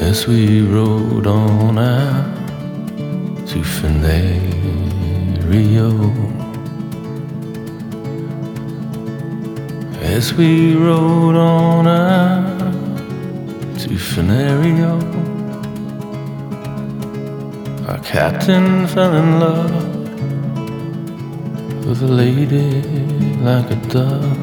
As we rode on out to Fenario, as we rode on out to Fenario, our captain fell in love with a lady like a dove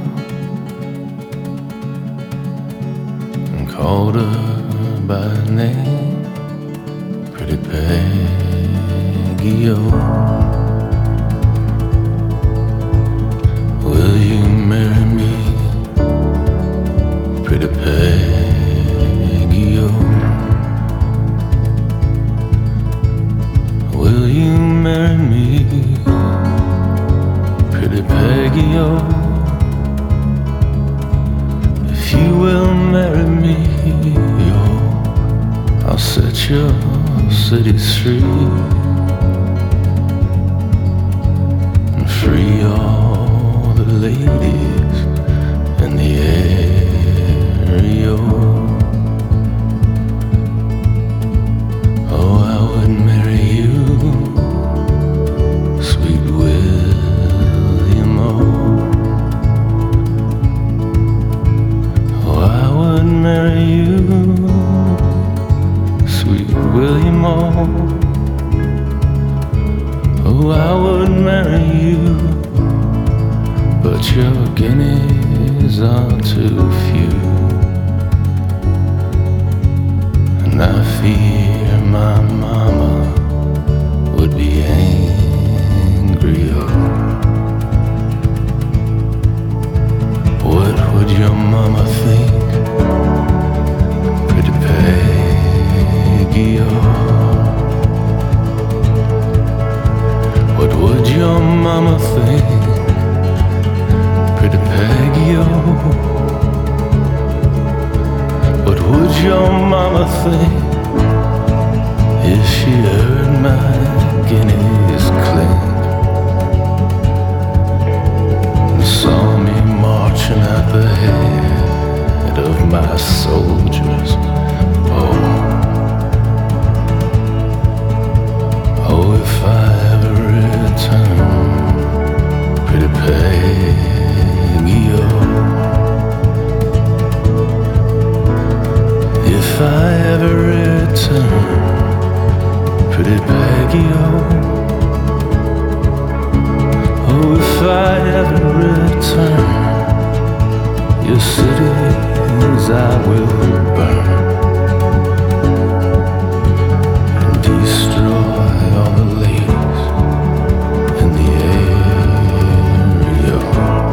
and called her by name, Pretty Peggy-O. Will you marry me, Pretty Peggy-O? Will you marry me, Pretty Peggy-O? If you will marry me, I'll set your cities free and free all the ladies in the area. Oh, I would marry you, sweet William O. Oh, I would marry you, William O. Oh, I would marry you, but your guineas are too few, and I fear my mama would be angry. Oh, what would your mama think, Pretty Peggy-O? What would your mama think, Pretty Peggy-O? What would your mama think if she heard my guineas clink and saw me marching at the head of my soldiers? Oh, if I ever return, Pretty Peggy-O. If I ever return, Pretty Peggy-O. Oh, if I ever return, your cities I will burn and destroy all the ladies in the area.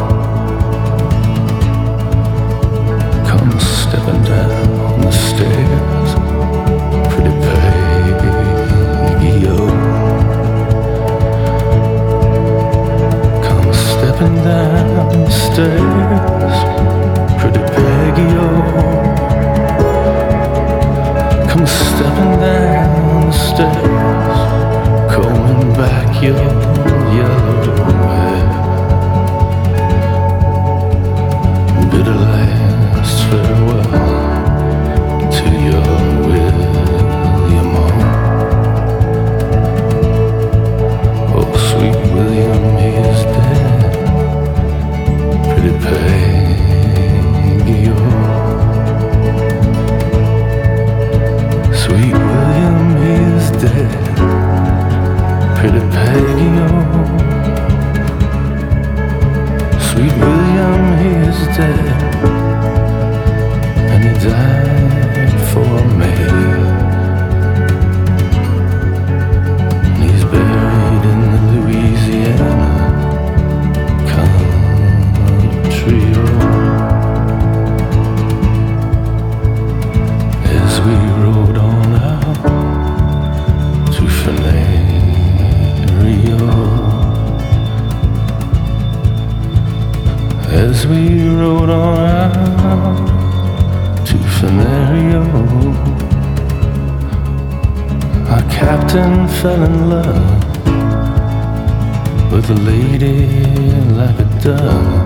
Come stepping down the stairs, Pretty Peggy-O. Come stepping down the stairs, Pretty Peggy-O. Come stepping down the stairs, combing back your yellow hair. Bid a last farewell to your William O. Oh, sweet William, he is dead, Pretty Peggy-O. Sweet William, he is dead, Pretty Peggy-O. Sweet William, he is dead, and he died for a maid. And he's buried in the Louisiana country road. As we rode on out to Fenario, as we rode on out to Fenario, our captain fell in love with a lady like a dove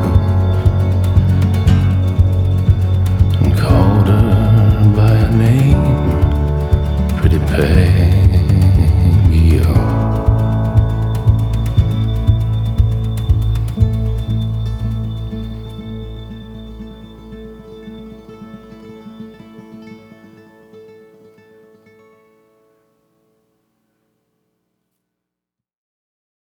and called her by a name, pain.